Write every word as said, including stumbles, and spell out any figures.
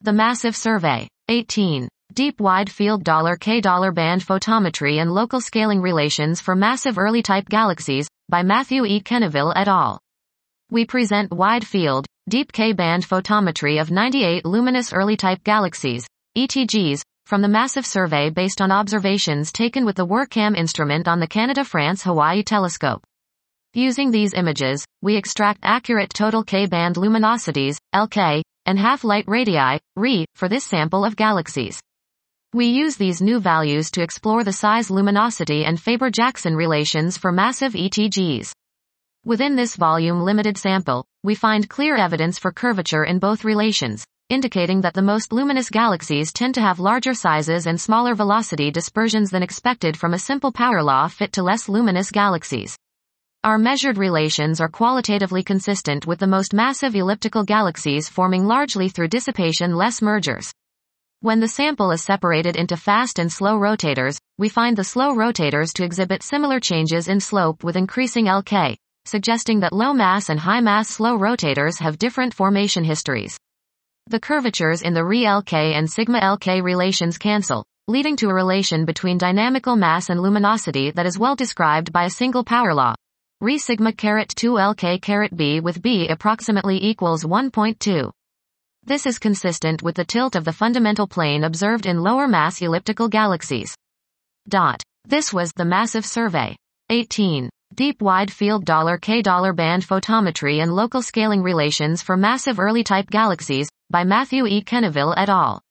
The Massive Survey. eighteen. Deep Wide Field K band Photometry and Local Scaling Relations for Massive Early-Type Galaxies, by Matthew E. Kenneville et al. We present wide field, deep K-band photometry of ninety-eight luminous early-type galaxies, E T Gs, from the Massive Survey based on observations taken with the WorkCam instrument on the Canada-France-Hawaii telescope. Using these images, we extract accurate total K-band luminosities, L K, and half-light radii, R I, for this sample of galaxies. We use these new values to explore the size luminosity and Faber-Jackson relations for massive E T Gs. Within this volume-limited sample, we find clear evidence for curvature in both relations, indicating that the most luminous galaxies tend to have larger sizes and smaller velocity dispersions than expected from a simple power law fit to less luminous galaxies. Our measured relations are qualitatively consistent with the most massive elliptical galaxies forming largely through dissipation-less mergers. When the sample is separated into fast and slow rotators, we find the slow rotators to exhibit similar changes in slope with increasing L K, suggesting that low-mass and high-mass slow rotators have different formation histories. The curvatures in the R I L K and sigma L K relations cancel, leading to a relation between dynamical mass and luminosity that is well described by a single power law. R I sigma caret two L K caret B with B approximately equals one point two. This is consistent with the tilt of the fundamental plane observed in lower mass elliptical galaxies. Dot. This was the Massive Survey. eighteen. Deep Wide Field K band Photometry and Local Scaling Relations for Massive Early-Type Galaxies, by Matthew E. Kenneville et al.